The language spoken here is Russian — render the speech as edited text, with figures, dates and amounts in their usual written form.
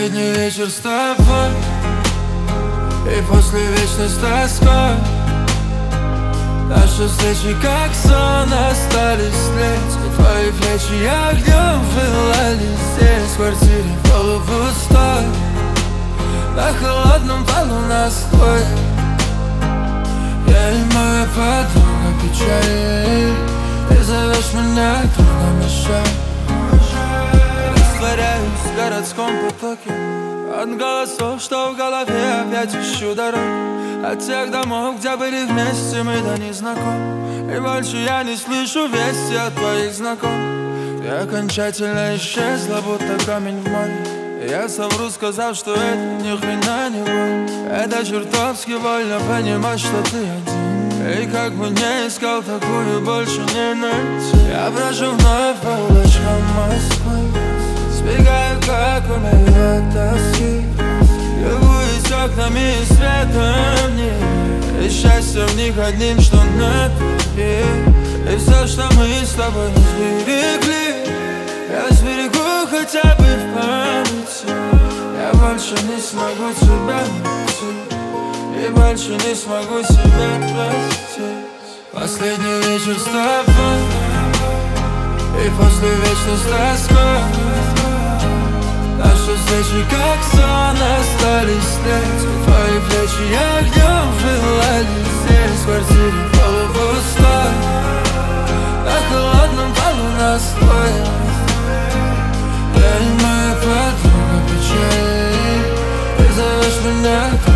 Последний вечер с тобой, и после вечность тоской. Наши встречи как сон остались лечь, и твои плечи огнем пылали здесь. В квартире полупустой, на холодном полу нас двое. Я и моя подруга печали, ты зовешь меня другом еще. Растворяюсь в городском потоке от голосов, что в голове, опять ищу дорогу. От тех домов, где были вместе, мы да не знакомы. И больше я не слышу вести от твоих знакомых. Ты окончательно исчезла, будто камень в море. И я совру, сказав, что это ни хрена не больно. Это чертовски больно понимать, что ты один. И как бы не искал, такую больше не найти. Я брожу вновь по улочкам Москвы, сбегаю, как умею от тоски. Любуюсь окнами и светом дней, и счастье в них одним, что на тебе. И все, что мы с тобой не сберегли, я сберегу хотя бы в памяти. Я больше не смогу тебя найти, и больше не смогу себя простить. Последний вечер с тобой, и после вечность тоской. Наши встречи как сон остались лечь, твои плечи огнем пылали здесь. В квартире полупустой, на холодном полу нас двое. Я и моя подруга печали, ты зовешь меня.